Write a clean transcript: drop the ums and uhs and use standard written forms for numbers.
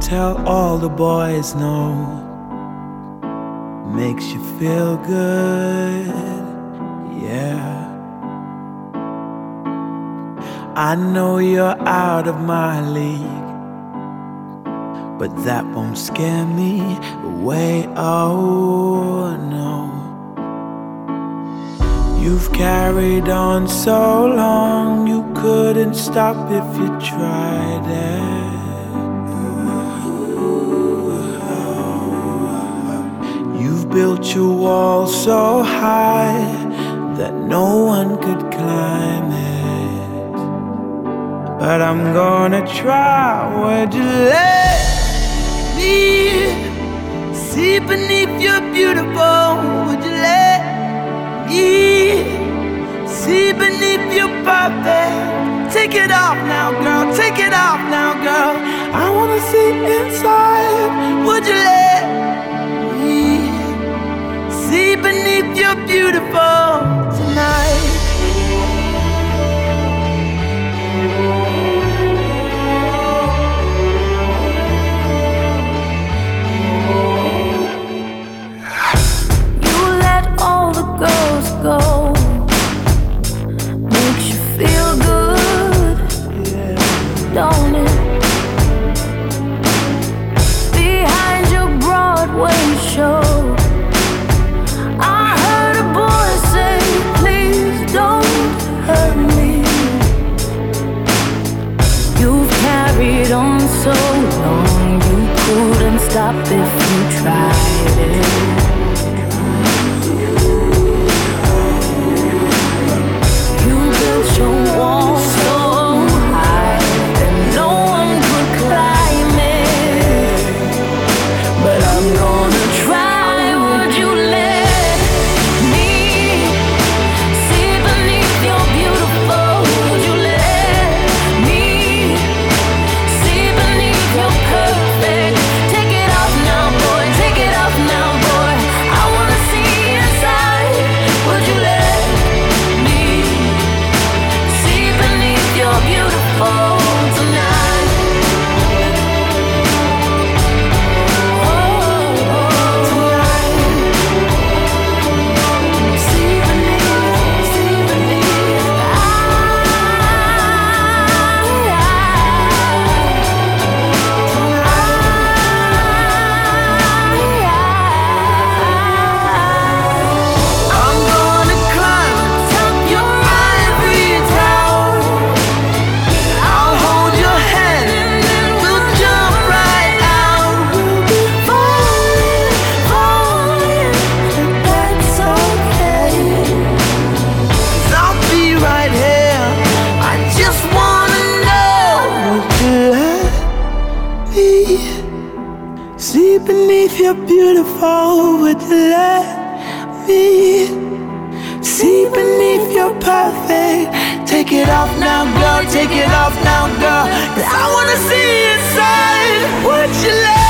tell all the boys no. Makes you feel good, yeah. I know you're out of my league, but that won't scare me away, oh no. You've carried on so long, you couldn't stop if you tried it. You've built your wall so high that no one could climb it. But I'm gonna try. Would you let me see beneath your beautiful? Would you let me see beneath your perfect? Take it off now, girl. Take it off now, girl. I wanna see inside. Would you let me see beneath your beautiful tonight? You let all the girls go. Makes you feel good, don't it? Behind your Broadway show, I heard a boy say, please don't hurt me. You've carried on so long, you couldn't stop if you tried it. You built your wall so high that no one could climb it. But I'm gonna try. Would you let me see beneath your beautiful? Would you let me see beneath your perfect? Take it off now, boy. Take it off now, boy. I wanna see inside. Would you let me see beneath your beautiful tonight? Oh, tonight. See beneath, see beneath. I'm gonna climb Top your ivory tower. I'll hold your hand and then we'll jump right out. We'll be falling, falling, and that's okay. 'Cause I'll be right here. I just wanna know. Would you let me see beneath your beautiful? Would you let me see beneath your perfect? Take it off now, girl. Take it off now, girl. 'Cause I wanna see inside. Would you let